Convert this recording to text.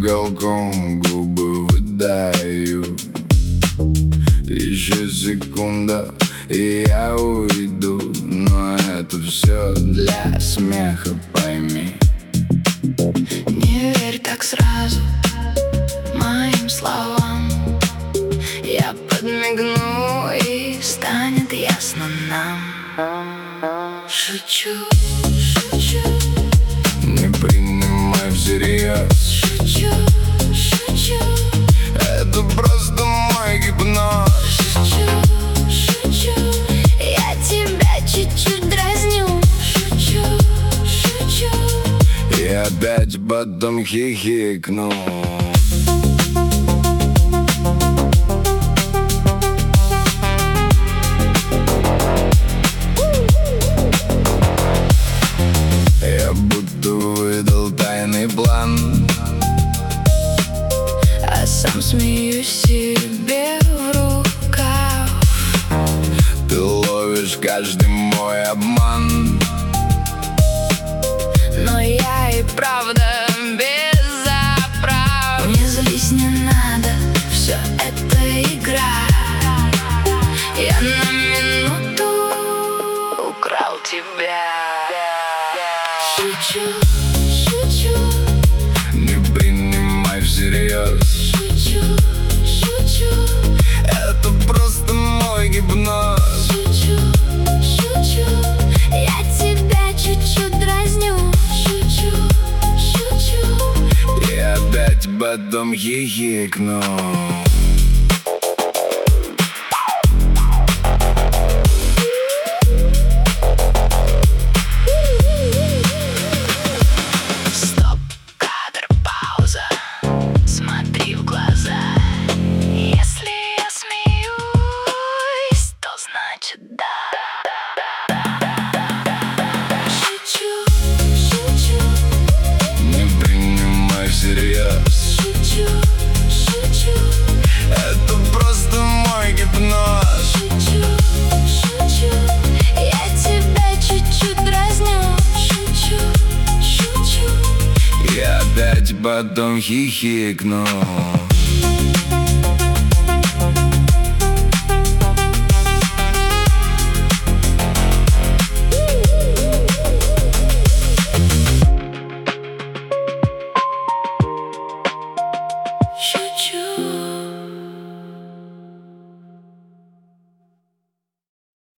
уголком губы выдаю. Еще секунда, и я уйду. Но это все для смеха, пойми. Не верь так сразу моим словам. Я подмигну, и станет ясно нам. Шучу, шучу, Не принимай всерьез. шучу, шучу, Это просто мой гипноз. шучу, шучу. Я тебя чуть-чуть дразню. Шучу, шучу. И опять потом хихикну. Я будто выдал тайный план, А сам смеюсь себе в рукав. ты ловишь каждый мой обман. Но я и правда без оправ. Не злись, не надо, все это игра. Я на минуту украл тебя. Шучу, шучу, Не принимай всерьез. шучу, шучу, Это просто мой гипноз. шучу, шучу. Я тебя чуть-чуть дразню. Шучу, шучу. И опять потом хихикну. Стоп, кадр, пауза. Смотри в глаза. Если я смеюсь, то значит да. Шучу, шучу, Не принимай всерьез. шучу, шучу. Это просто мой гипноз. Шучу, шучу. Я тебя чуть-чуть дразню. Шучу, шучу. И опять потом хихикну. Шучу.